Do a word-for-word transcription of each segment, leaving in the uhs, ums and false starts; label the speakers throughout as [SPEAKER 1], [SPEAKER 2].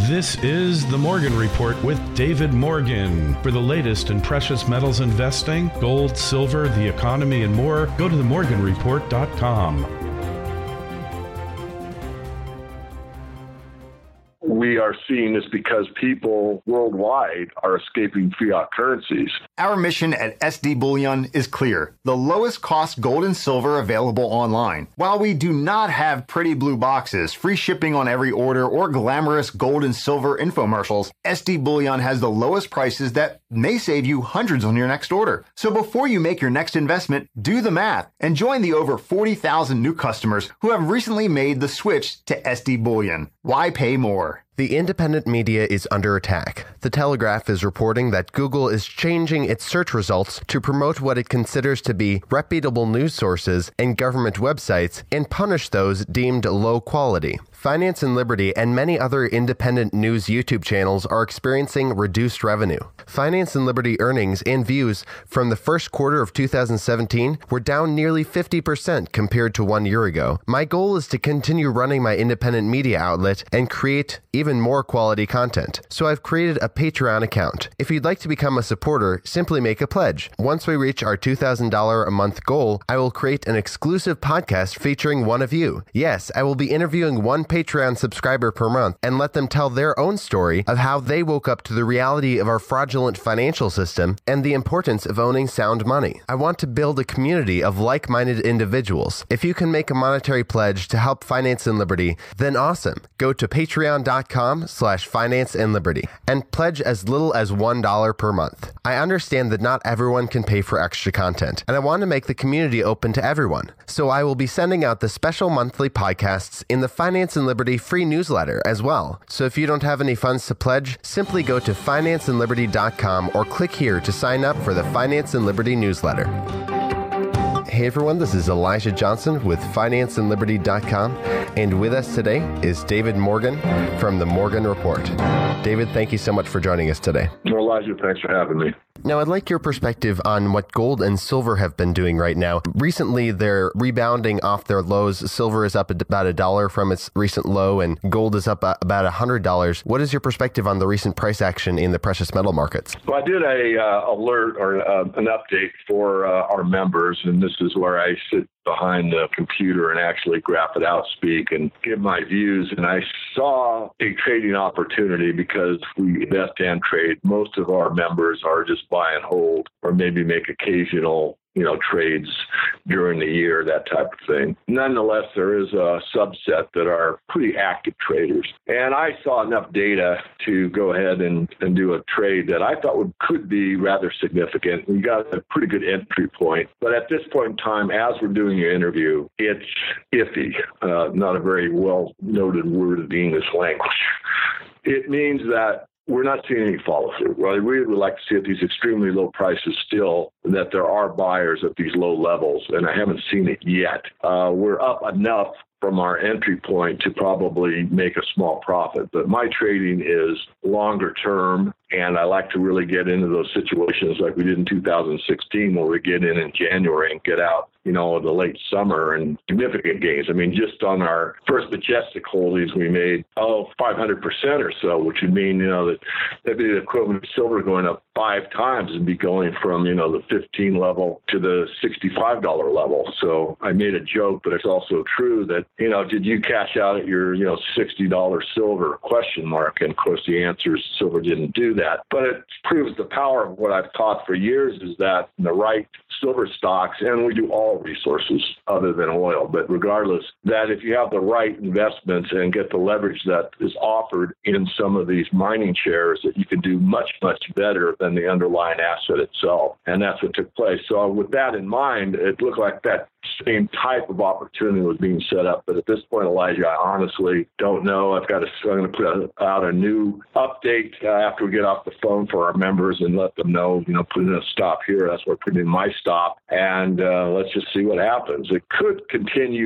[SPEAKER 1] This is The Morgan Report with David Morgan. For the latest in precious metals investing, gold, silver, the economy, and more, go to the morgan report dot com.
[SPEAKER 2] We are seeing this because people worldwide are escaping fiat currencies.
[SPEAKER 3] Our mission at S D Bullion is clear. The lowest cost gold and silver available online. While we do not have pretty blue boxes, free shipping on every order, or glamorous gold and silver infomercials, S D Bullion has the lowest prices that may save you hundreds on your next order. So before you make your next investment, do the math and join the over forty thousand new customers who have recently made the switch to S D Bullion. Why pay more?
[SPEAKER 4] The independent media is under attack. The Telegraph is reporting that Google is changing its search results to promote what it considers to be reputable news sources and government websites and punish those deemed low quality. Finance and Liberty and many other independent news YouTube channels are experiencing reduced revenue. Finance and Liberty earnings and views from the first quarter of two thousand seventeen were down nearly fifty percent compared to one year ago. My goal is to continue running my independent media outlet and create even more quality content. So I've created a Patreon account. If you'd like to become a supporter, simply make a pledge. Once we reach our two thousand dollars a month goal, I will create an exclusive podcast featuring one of you. Yes, I will be interviewing one Patreon subscriber per month and let them tell their own story of how they woke up to the reality of our fraudulent financial system and the importance of owning sound money. I want to build a community of like-minded individuals. If you can make a monetary pledge to help Finance and Liberty, then awesome. Go to patreon.com slash finance and liberty and pledge as little as one dollar per month. I understand that not everyone can pay for extra content, and I want to make the community open to everyone. So I will be sending out the special monthly podcasts in the Finance and Liberty free newsletter as well. So if you don't have any funds to pledge, simply go to finance and liberty dot com or click here to sign up for the Finance and Liberty newsletter. Hey everyone, this is Elijah Johnson with finance and liberty dot com, and with us today is David Morgan from The Morgan Report. David, thank you so much for joining us today.
[SPEAKER 2] Well, Elijah, thanks for having me.
[SPEAKER 4] Now, I'd like your perspective on what gold and silver have been doing right now. Recently, they're rebounding off their lows. Silver is up about a dollar from its recent low, and gold is up about one hundred dollars. What is your perspective on the recent price action in the precious metal markets?
[SPEAKER 2] Well, I did a uh, alert or uh, an update for uh, our members, and this is where I sit behind the computer and actually graph it out, speak, and give my views. And I saw a trading opportunity because we invest and trade. Most of our members are just buy and hold, or maybe make occasional, you know, trades during the year, that type of thing. Nonetheless, there is a subset that are pretty active traders. And I saw enough data to go ahead and, and do a trade that I thought would could be rather significant. We got a pretty good entry point. But at this point in time, as we're doing your interview, it's iffy, uh, not a very well-noted word in the English language. It means that we're not seeing any follow through. Well, I really would like to see at these extremely low prices still that there are buyers at these low levels, and I haven't seen it yet. Uh, we're up enough from our entry point to probably make a small profit. But my trading is longer term, and I like to really get into those situations like we did in two thousand sixteen, where we get in in January and get out, you know, in the late summer, and significant gains. I mean, just on our first Majestic holdings, we made, oh, five hundred percent or so, which would mean, you know, that that'd be the equivalent of silver going up five times and be going from, you know, the fifteen level to the sixty-five dollar level. So I made a joke, but it's also true that, you know, did you cash out at your, you know, sixty dollar silver question mark? And of course, the answer is silver didn't do that. But it proves the power of what I've taught for years is that the right silver stocks, and we do all resources other than oil, but regardless, that if you have the right investments and get the leverage that is offered in some of these mining shares, that you can do much, much better than the underlying asset itself. And that's what took place. So with that in mind, it looked like that same type of opportunity was being set up. But at this point, Elijah, I honestly don't know. I've got to, I'm going to put a, out a new update uh, after we get off the phone for our members and let them know, you know, put in a stop here. That's where I put in my stop. And uh, let's just see what happens. It could continue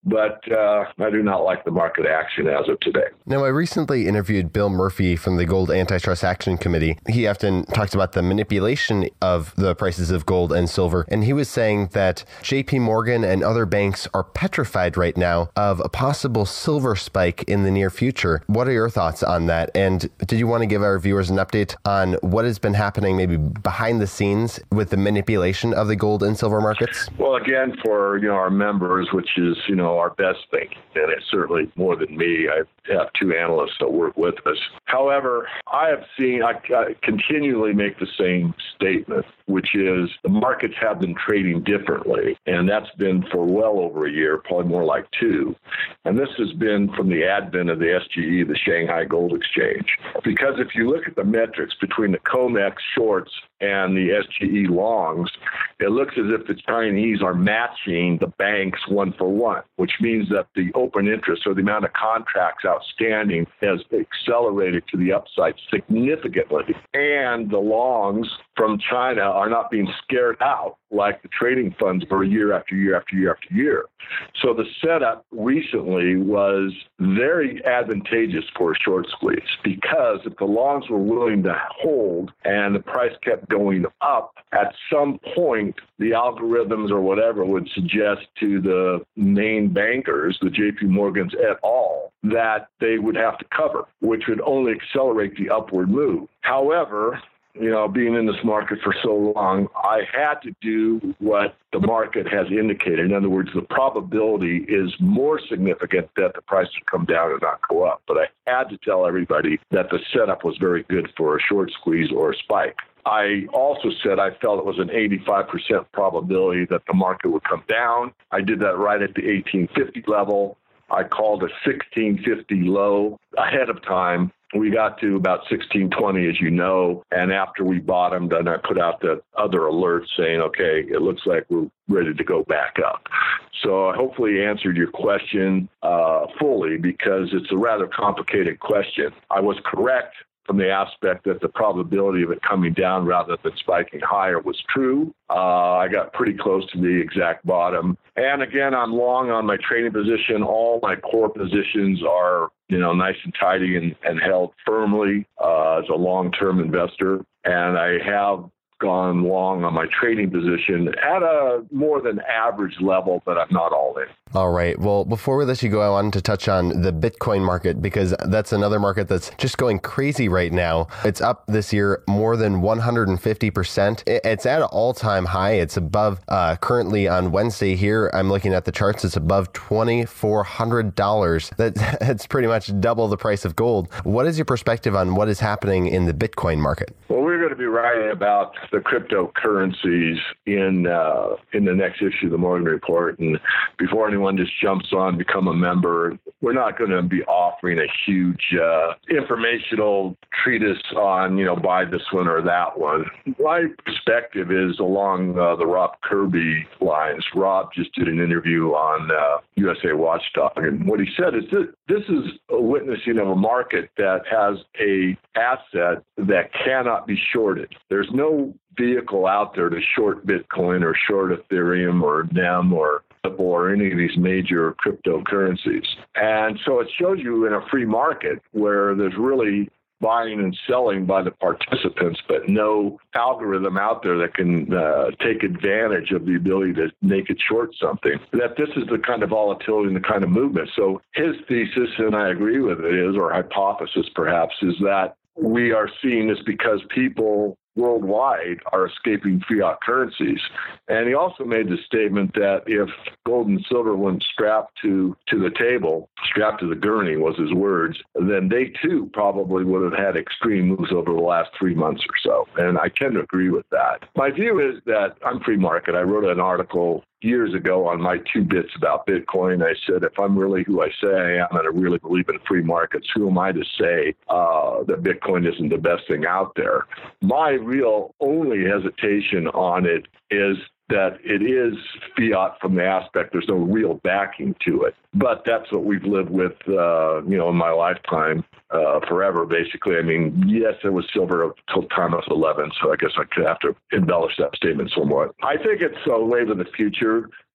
[SPEAKER 2] but uh, I do not like the market action as of today.
[SPEAKER 4] Now, I recently interviewed Bill Murphy from the Gold Antitrust Action Committee. He often talks about the manipulation of the prices of gold and silver, and he was saying that J P Morgan and other banks are petrified right now of a possible silver spike in the near future. What are your thoughts on that? And did you want to give our viewers an update on what has been happening maybe behind the scenes with the manipulation of the gold and silver markets?
[SPEAKER 2] Well, again, for you know our members, which is you know our best thinking, and it's certainly more than me. I have two analysts that work with us. However, I have seen, I, I continually make the same statement, which is the markets have been trading differently, and that's been for well over a year, probably more like two. And this has been from the advent of the S G E, the Shanghai Gold Exchange. Because if you look at the metrics between the COMEX shorts and the S G E longs, it looks as if the Chinese are matching the banks one for one, which means that the open interest or the amount of contracts outstanding has accelerated to the upside significantly. And the longs from China are not being scared out like the trading funds were year after year after year after year. So the setup recently was very advantageous for a short squeeze, because if the longs were willing to hold and the price kept going up, at some point the algorithms or whatever would suggest to the main bankers, the J P Morgans et al., that they would have to cover, which would only accelerate the upward move. However, you know, being in this market for so long, I had to do what the market has indicated. In other words, the probability is more significant that the price would come down and not go up. But I had to tell everybody that the setup was very good for a short squeeze or a spike. I also said I felt it was an eighty-five percent probability that the market would come down. I did that right at the eighteen fifty level. I called a sixteen fifty low ahead of time. We got to about sixteen twenty, as you know, and after we bottomed, and I put out the other alert saying, okay, it looks like we're ready to go back up. So I hopefully answered your question uh, fully, because it's a rather complicated question. I was correct from the aspect that the probability of it coming down rather than spiking higher was true. Uh, I got pretty close to the exact bottom. And again, I'm long on my trading position. All my core positions are, you know, nice and tidy and, and held firmly uh, as a long-term investor. And I have gone long on my trading position at a more than average level, but I'm not all in.
[SPEAKER 4] All right. Well, before we let you go, I wanted to touch on the Bitcoin market, because that's another market that's just going crazy right now. It's up this year more than one hundred fifty percent. It's at an all-time high. It's above, uh, currently on Wednesday here, I'm looking at the charts, it's above two thousand four hundred dollars. That, that's pretty much double the price of gold. What is your perspective on what is happening in the Bitcoin market?
[SPEAKER 2] Well, we're going to be writing about the cryptocurrencies in uh, in the next issue of the Morgan Report. And before anyone just jumps on, become a member, we're not going to be offering a huge uh, informational treatise on, you know, buy this one or that one. My perspective is along uh, the Rob Kirby lines. Rob just did an interview on uh, U S A Watchdog, and what he said is that this is a witnessing of a market that has a asset that cannot be shorted. There's no vehicle out there to short Bitcoin or short Ethereum or N E M or or any of these major cryptocurrencies. And so it shows you in a free market where there's really buying and selling by the participants, but no algorithm out there that can uh, take advantage of the ability to make it short something, that this is the kind of volatility and the kind of movement. So his thesis, and I agree with it, is, or hypothesis perhaps, is that we are seeing this because people worldwide are escaping fiat currencies. And he also made the statement that if gold and silver weren't strapped to, to the table, strapped to the gurney was his words, then they too probably would have had extreme moves over the last three months or so. And I tend to agree with that. My view is that I'm free market. I wrote an article years ago on my two bits about Bitcoin. I said, if I'm really who I say I am and I really believe in free markets, who am I to say uh, that Bitcoin isn't the best thing out there? My real only hesitation on it is that it is fiat from the aspect there's no real backing to it. But that's what we've lived with, uh, you know, in my lifetime, uh, forever, basically. I mean, yes, it was silver until time I was eleven, so I guess I could have to embellish that statement somewhat. I think it's a wave of the future.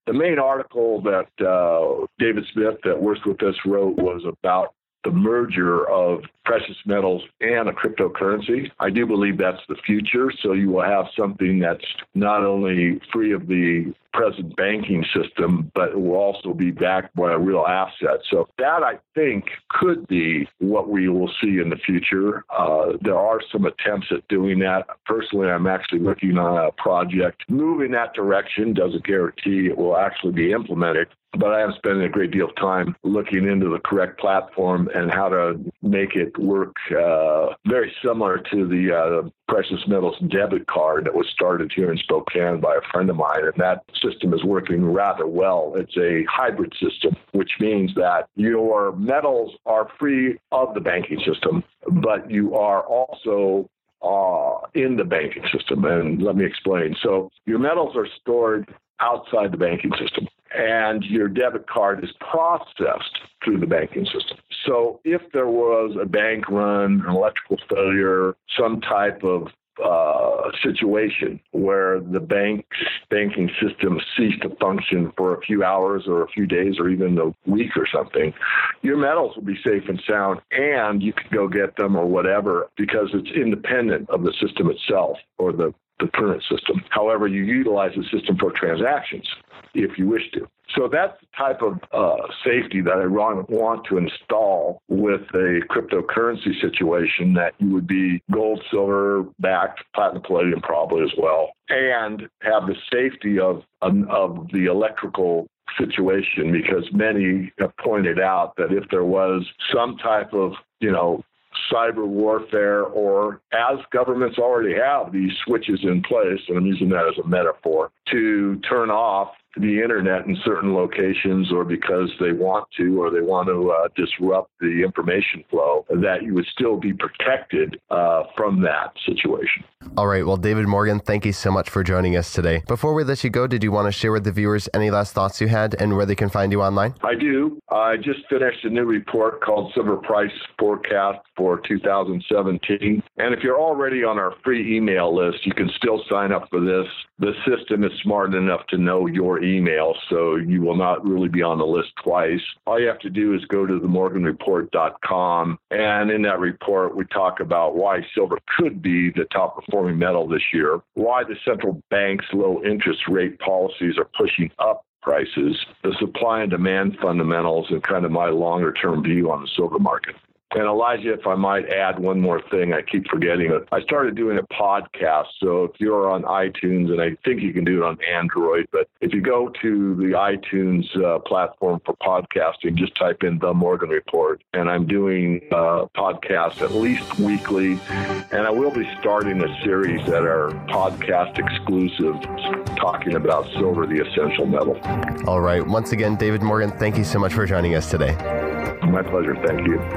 [SPEAKER 2] the main article that uh, David Smith that works with us wrote was about the merger of precious metals and a cryptocurrency. I do believe that's the future. So you will have something that's not only free of the present banking system, but it will also be backed by a real asset. So that, I think, could be what we will see in the future. Uh, there are some attempts at doing that. Personally, I'm actually working on a project moving that direction. Doesn't guarantee it will actually be implemented, but I am spending a great deal of time looking into the correct platform and how to make it work uh, very similar to the uh, precious metals debit card that was started here in Spokane by a friend of mine. And that system is working rather well. It's a hybrid system, which means that your metals are free of the banking system, but you are also uh, in the banking system. And let me explain. So your metals are stored outside the banking system, and your debit card is processed through the banking system. So if there was a bank run, an electrical failure, some type of uh, situation where the bank banking system ceased to function for a few hours or a few days or even a week or something, your metals will be safe and sound, and you can go get them or whatever because it's independent of the system itself or the the current system. However, you utilize the system for transactions if you wish to. So that's the type of uh, safety that I want to install with a cryptocurrency situation, that you would be gold, silver backed, platinum, palladium probably as well, and have the safety of, of the electrical situation, because many have pointed out that if there was some type of, you know, cyber warfare, or as governments already have these switches in place, and I'm using that as a metaphor, to turn off the internet in certain locations, or because they want to, or they want to uh, disrupt the information flow, that you would still be protected uh, from that situation.
[SPEAKER 4] All right. Well, David Morgan, thank you so much for joining us today. Before we let you go, did you want to share with the viewers any last thoughts you had and where they can find you online?
[SPEAKER 2] I do. I just finished a new report called Silver Price Forecast for two thousand seventeen. And if you're already on our free email list, you can still sign up for this. The system is smart enough to know your email, so you will not really be on the list twice. All you have to do is go to the morgan report dot com, and in that report, we talk about why silver could be the top performing metal this year, why the central bank's low interest rate policies are pushing up prices, the supply and demand fundamentals, and kind of my longer term view on the silver market. And Elijah, if I might add one more thing, I keep forgetting it. I started doing a podcast. So if you're on iTunes, and I think you can do it on Android, but if you go to the iTunes uh, platform for podcasting, just type in The Morgan Report. And I'm doing uh, podcasts at least weekly. And I will be starting a series that are podcast exclusive, talking about silver, the essential metal.
[SPEAKER 4] All right. Once again, David Morgan, thank you so much for joining us today.
[SPEAKER 2] My pleasure. Thank you.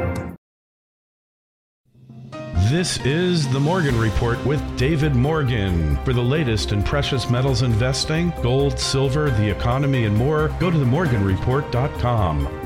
[SPEAKER 1] This is The Morgan Report with David Morgan. For the latest in precious metals investing, gold, silver, the economy, and more, go to the morgan report dot com.